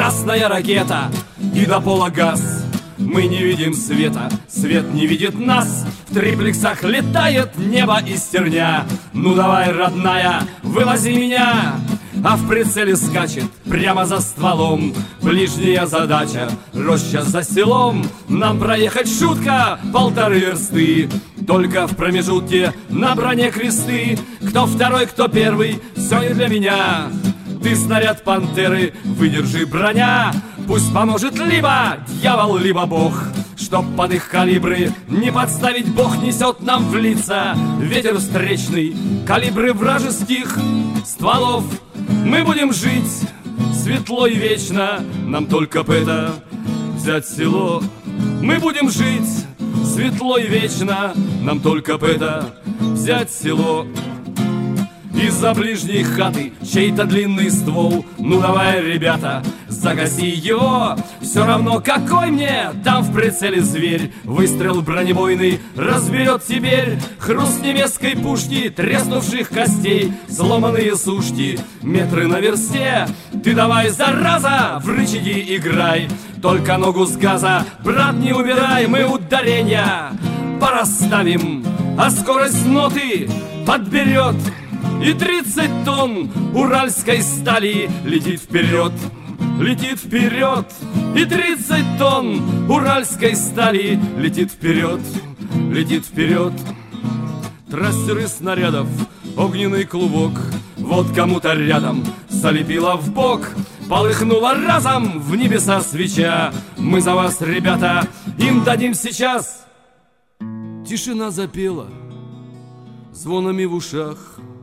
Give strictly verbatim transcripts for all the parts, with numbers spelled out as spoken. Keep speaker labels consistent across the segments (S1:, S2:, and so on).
S1: красная ракета и до пола газ. Мы не видим света, свет не видит нас. В триплексах летает небо и стерня. Ну давай, родная, вывози меня. А в прицеле скачет прямо за стволом ближняя задача, роща за селом. Нам проехать шутка полторы версты. Только в промежутке на броне кресты. Кто второй, кто первый, все не для меня. Ты снаряд пантеры, выдержи, броня. Пусть поможет либо дьявол, либо бог. Чтоб под их калибры не подставить, Бог несет нам в лица ветер встречный, калибры вражеских стволов. Мы будем жить светло и вечно, нам только бы это взять село. Мы будем жить светло и вечно, нам только бы это взять село. Из-за ближней хаты чей-то длинный ствол. Ну давай, ребята, загаси его. Все равно какой мне, там в прицеле зверь. Выстрел бронебойный разберет теперь. Хруст немецкой пушки, треснувших костей, сломанные сушки, метры на версте. Ты давай, зараза, в рычаги играй. Только ногу с газа, брат, не убирай. Мы ударения порасставим, а скорость ноты подберет. И тридцать тонн уральской стали летит вперед, летит вперед. И тридцать тонн уральской стали летит вперед, летит вперед. Трассеры снарядов, огненный клубок. Вот кому-то рядом залепило в бок. Полыхнула разом в небеса свеча. Мы за вас, ребята, им дадим сейчас. Тишина запела звонами в ушах,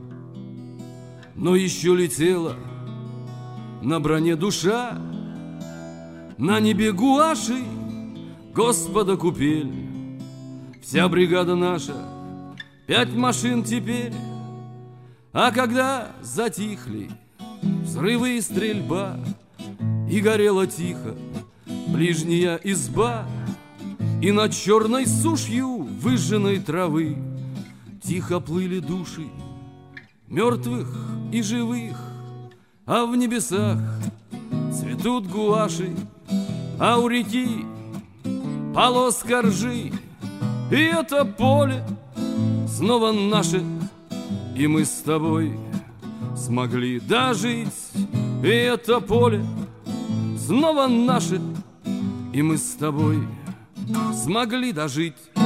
S1: но еще летела на броне душа. На небе гуаши Господа купель. Вся бригада наша, пять машин теперь. А когда затихли взрывы и стрельба, и горела тихо ближняя изба, и над черной сушью выжженной травы тихо плыли души мертвых и живых. А в небесах цветут гуаши, а у реки полоска ржи. И это поле снова наше, и мы с тобой смогли дожить. И это поле снова наше, и мы с тобой смогли дожить.